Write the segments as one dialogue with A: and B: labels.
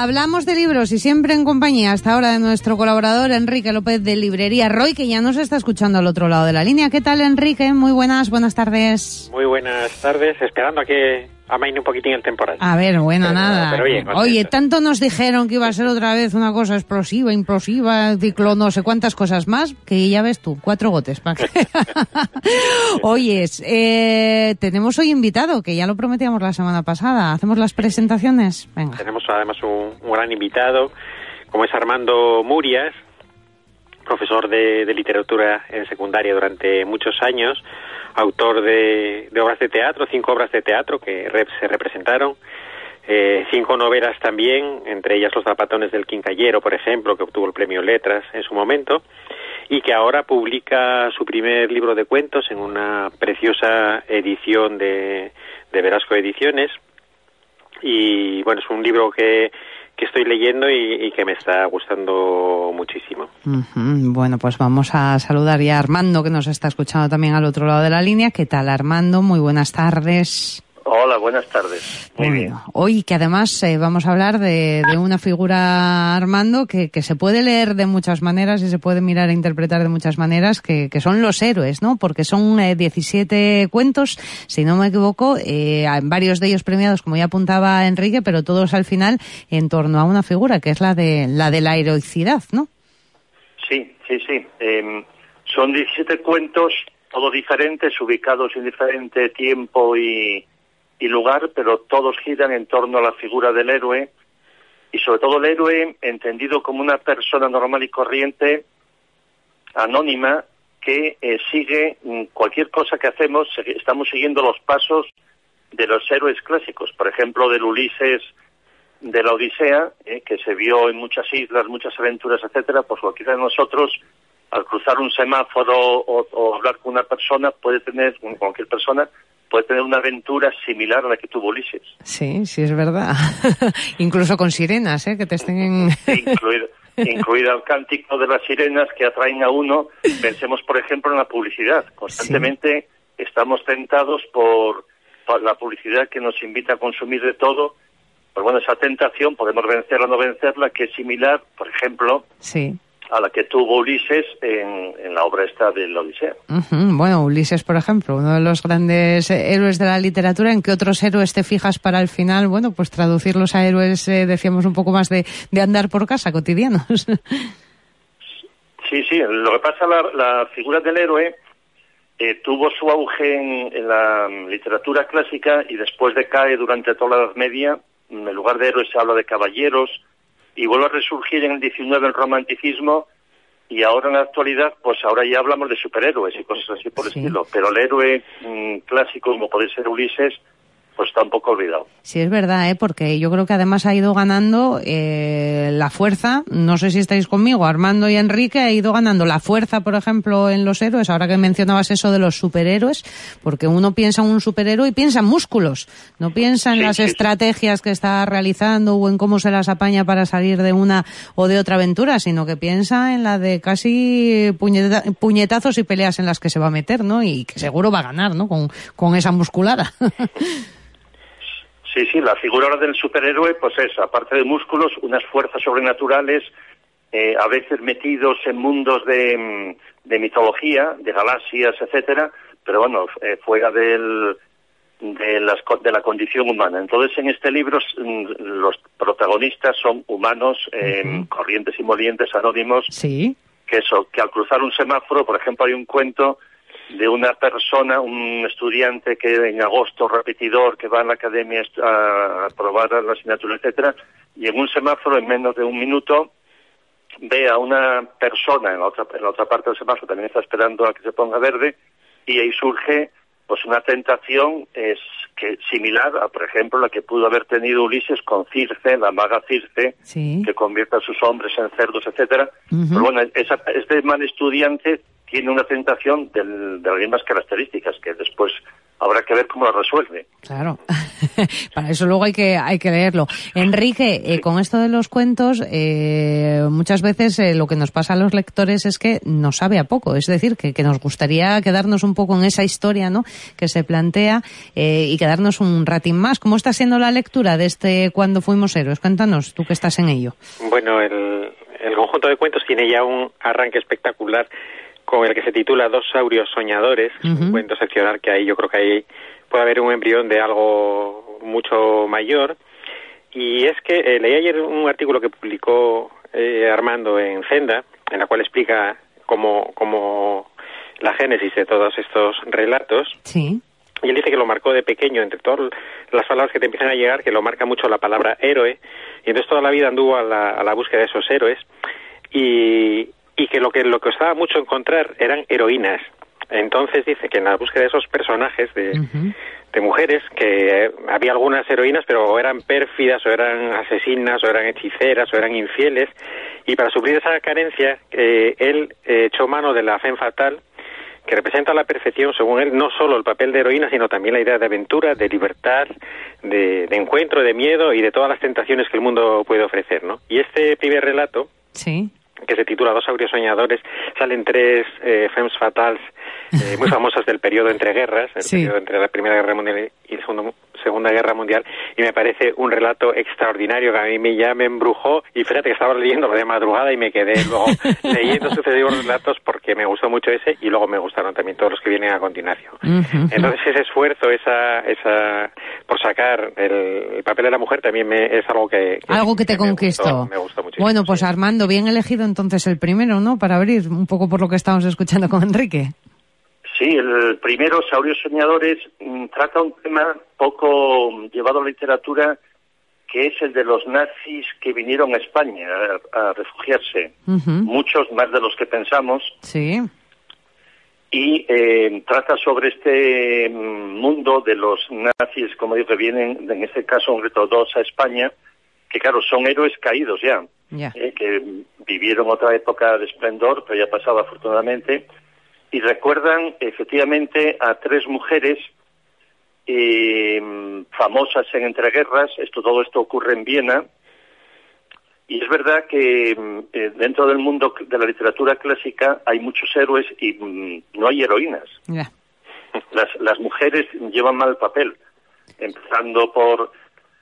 A: Hablamos de libros y siempre en compañía hasta ahora de nuestro colaborador Enrique López de Librería Roy, que ya nos está escuchando al otro lado de la línea. ¿Qué tal, Enrique? Muy buenas tardes.
B: Muy buenas tardes, esperando a que amaine un poquitín el temporal.
A: A ver, bueno, pero nada.
B: Pero bien,
A: oye, tanto nos dijeron que iba a ser otra vez una cosa explosiva, implosiva, ciclón, no sé cuántas cosas más, que ya ves tú, 4 gotes. ¿Para qué? Oyes, tenemos hoy invitado, que ya lo prometíamos la semana pasada. ¿Hacemos las presentaciones? Venga.
B: Tenemos además un gran invitado, como es Armando Murias, profesor de literatura en secundaria durante muchos años, autor de obras de teatro, 5 obras de teatro que se representaron, 5 novelas también, entre ellas Los zapatones del quincallero, por ejemplo, que obtuvo el premio Letras en su momento, y que ahora publica su primer libro de cuentos en una preciosa edición de Verasco Ediciones. Y bueno, es un libro que estoy leyendo y que me está gustando muchísimo.
A: Bueno, pues vamos a saludar ya a Armando, que nos está escuchando también al otro lado de la línea. ¿Qué tal, Armando? Muy buenas tardes.
C: Hola, buenas tardes. Muy bien.
A: Hoy que además vamos a hablar de una figura, Armando, que se puede leer de muchas maneras y se puede mirar e interpretar de muchas maneras, que son los héroes, ¿no? Porque son 17 cuentos, si no me equivoco, varios de ellos premiados, como ya apuntaba Enrique, pero todos al final en torno a una figura, que es la de la heroicidad, ¿no?
C: Sí. Son 17 cuentos, todos diferentes, ubicados en diferente tiempo y lugar, pero todos giran en torno a la figura del héroe, y sobre todo el héroe entendido como una persona normal y corriente, anónima, que sigue cualquier cosa que hacemos. Estamos siguiendo los pasos de los héroes clásicos, por ejemplo, del Ulises de la Odisea, que se vio en muchas islas, muchas aventuras, etcétera. Pues cualquiera de nosotros, al cruzar un semáforo o hablar con una persona, cualquier persona puede tener una aventura similar a la que tuvo Ulises.
A: Sí, es verdad. Incluso con sirenas, que te estén...
C: Incluido el cántico de las sirenas que atraen a uno. Pensemos, por ejemplo, en la publicidad. Constantemente estamos tentados por la publicidad que nos invita a consumir de todo. Pues bueno, esa tentación podemos vencerla o no vencerla, que es similar, por ejemplo, a la que tuvo Ulises en la obra esta de la Odisea.
A: Bueno, Ulises, por ejemplo, uno de los grandes héroes de la literatura. ¿En qué otros héroes te fijas para el final? Bueno, pues traducirlos a héroes, decíamos, un poco más de andar por casa, cotidianos.
C: Sí, lo que pasa, la figura del héroe tuvo su auge en la literatura clásica y después decae durante toda la Edad Media. En lugar de héroes se habla de caballeros, y vuelve a resurgir en el 19 el romanticismo, y ahora en la actualidad, pues ahora ya hablamos de superhéroes y cosas así por el estilo. Pero el héroe clásico, como puede ser Ulises, pues está un poco olvidado.
A: Sí, es verdad, porque yo creo que además ha ido ganando la fuerza. No sé si estáis conmigo, Armando y Enrique, ha ido ganando la fuerza, por ejemplo, en los héroes. Ahora que mencionabas eso de los superhéroes, porque uno piensa en un superhéroe y piensa en músculos, no piensa en las estrategias que está realizando o en cómo se las apaña para salir de una o de otra aventura, sino que piensa en la de casi puñetazos y peleas en las que se va a meter, ¿no? Y que seguro va a ganar, ¿no? Con esa musculada.
C: Sí, la figura del superhéroe, pues es, aparte de músculos, unas fuerzas sobrenaturales, a veces metidos en mundos de mitología, de galaxias, etcétera, pero bueno, fuera de la condición humana. Entonces, en este libro, los protagonistas son humanos, corrientes y molientes, anónimos, que al cruzar un semáforo, por ejemplo, hay un cuento de una persona, un estudiante que en agosto, repetidor, que va a la academia a probar la asignatura, etcétera, y en un semáforo, en menos de un minuto, ve a una persona en la otra parte del semáforo, también está esperando a que se ponga verde, y ahí surge pues una tentación similar a, por ejemplo, la que pudo haber tenido Ulises con Circe, la maga Circe, que convierte a sus hombres en cerdos, etcétera. Pero bueno, este mal estudiante tiene una tentación de las mismas características, que después habrá que ver cómo la resuelve.
A: Claro. Para eso luego hay que leerlo. Enrique, con esto de los cuentos, muchas veces lo que nos pasa a los lectores es que nos sabe a poco, es decir, que nos gustaría quedarnos un poco en esa historia, ¿no?, que se plantea y quedarnos un ratín más. ¿Cómo está siendo la lectura de este Cuando fuimos héroes? Cuéntanos, tú que estás en ello.
B: Bueno, el conjunto de cuentos tiene ya un arranque espectacular con el que se titula Dos saurios soñadores, un cuento excepcional que ahí yo creo que ahí puede haber un embrión de algo mucho mayor. Y es que leí ayer un artículo que publicó Armando en Zenda, en la cual explica cómo la génesis de todos estos relatos.
A: Sí.
B: Y él dice que lo marcó de pequeño, entre todas las palabras que te empiezan a llegar, que lo marca mucho la palabra héroe, y entonces toda la vida anduvo a la búsqueda de esos héroes, y que lo que costaba mucho encontrar eran heroínas. Entonces dice que en la búsqueda de esos personajes de mujeres, que había algunas heroínas, pero o eran pérfidas, o eran asesinas, o eran hechiceras, o eran infieles, y para suplir esa carencia, él echó mano de la femme fatale, que representa a la perfección, según él, no solo el papel de heroína, sino también la idea de aventura, de libertad, de encuentro, de miedo y de todas las tentaciones que el mundo puede ofrecer, ¿no? Y este primer relato,
A: sí,
B: que se titula Dos saurios soñadores, salen tres femmes fatales muy famosas del periodo entre guerras, el periodo entre la Primera Guerra Mundial y la Segunda Guerra Mundial, y me parece un relato extraordinario que a mí ya me embrujó, y fíjate que estaba leyéndolo de madrugada y me quedé luego leyendo sucesivos relatos porque me gustó mucho ese, y luego me gustaron también todos los que vienen a continuación. Entonces ese esfuerzo, esa por sacar el papel de la mujer también es algo que
A: te conquistó.
B: Me gustó muchísimo.
A: Bueno, pues Armando, bien elegido entonces el primero, ¿no?, para abrir un poco por lo que estamos escuchando con Enrique.
C: Sí, el primero, Saurios Soñadores, trata un tema poco llevado a la literatura, que es el de los nazis que vinieron a España a refugiarse. Muchos más de los que pensamos.
A: Sí.
C: Y trata sobre este mundo de los nazis, como digo, que vienen, en este caso, todos a España, que claro, son héroes caídos ya, que vivieron otra época de esplendor, pero ya ha pasado afortunadamente, y recuerdan efectivamente a tres mujeres famosas en entreguerras. Todo esto ocurre en Viena, y es verdad que dentro del mundo de la literatura clásica hay muchos héroes y no hay heroínas. Las mujeres llevan mal papel, empezando por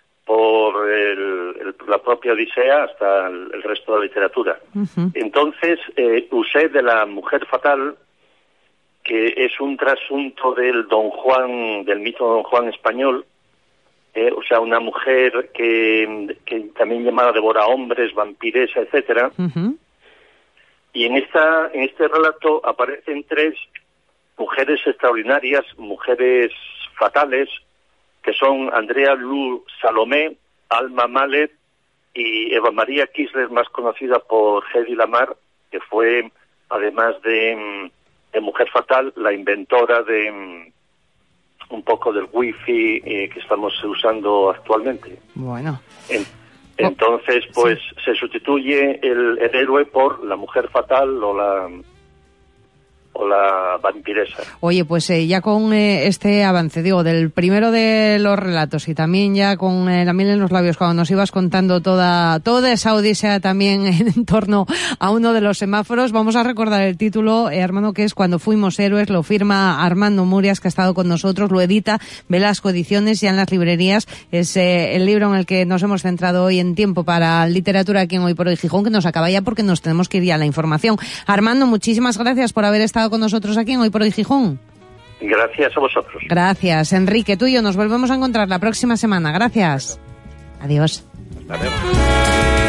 C: la propia Odisea hasta el resto de la literatura. Entonces usé de la mujer fatal, que es un trasunto del Don Juan, del mito Don Juan español, o sea, una mujer que también llamada devora hombres, vampiresa, etcétera. Y en este relato aparecen tres mujeres extraordinarias, mujeres fatales, que son Andrea Lu Salomé, Alma Mahler y Eva María Kisler, más conocida por Hedy Lamarr, que fue, además de mujer fatal, la inventora de un poco del wifi que estamos usando actualmente.
A: Bueno.
C: Entonces, pues se sustituye el héroe por la mujer fatal o la vampiresa.
A: Oye, pues ya con este avance, digo, del primero de los relatos y también ya con la miel en los labios, cuando nos ibas contando toda esa odisea también en torno a uno de los semáforos, vamos a recordar el título, Armando, que es Cuando fuimos héroes. Lo firma Armando Murias, que ha estado con nosotros, lo edita Velasco Ediciones, ya en las librerías. Es el libro en el que nos hemos centrado hoy en Tiempo para Literatura aquí en Hoy por Hoy Gijón, que nos acaba ya porque nos tenemos que ir ya a la información. Armando, muchísimas gracias por haber estado con nosotros aquí en Hoy por Hoy Gijón.
C: Gracias a vosotros.
A: Gracias, Enrique. Tú y yo nos volvemos a encontrar la próxima semana. Gracias. Adiós.
B: Hasta luego.